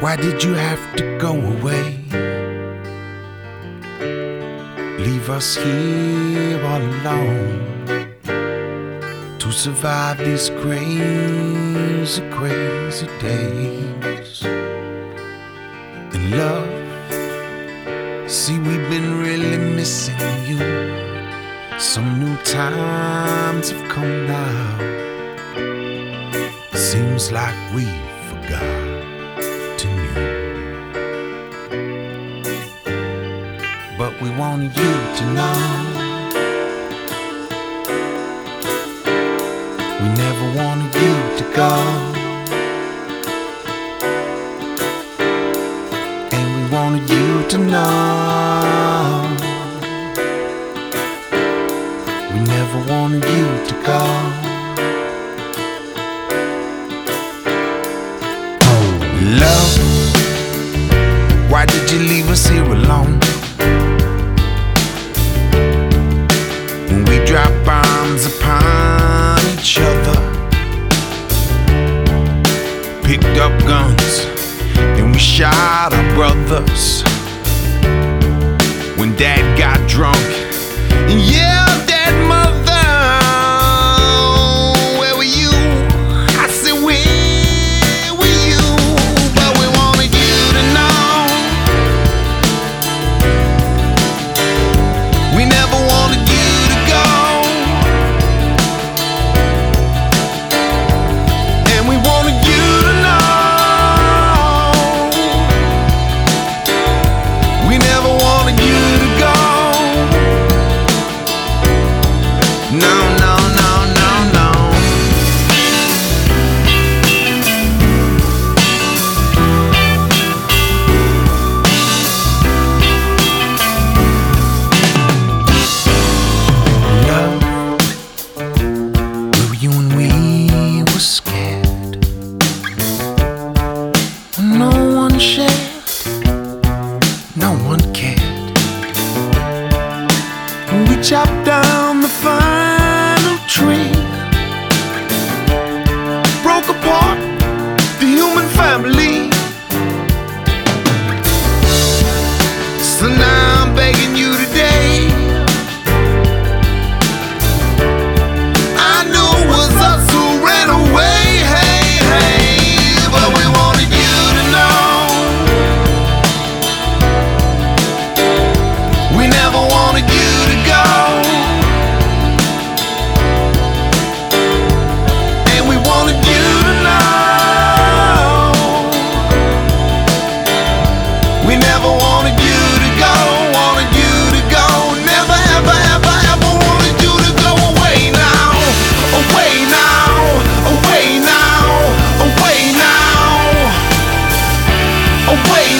Why did you have to go away? Leave us here all alone to survive these crazy, crazy days. And love, see, we've been really missing you. Some new times have come now. Seems like we've forgotten you. But we wanted you to know we never wanted you to go. And we wanted you to know we never wanted you to go. Love, why did you leave us here alone? When we drop bombs upon each other, picked up guns and we shot our brothers. When Dad got drunk and yelled at Mother, where were you? I said, where were you? But we wanted you to know we never wanted you to go. And we wanted you to know we never wanted you to go. No, no, no, no, no. Love, where were you when we were scared? No one shared, no one cared. We chopped down the final tree, broke apart the human family. So now I'm begging you today. I knew it was us who ran away, hey, hey, but we wanted you to know we never wanted you to go. And we wanted you to know we never wanted you to go, wanted you to go. Never, ever, ever, ever wanted you to go away now, away now, away now, away now, away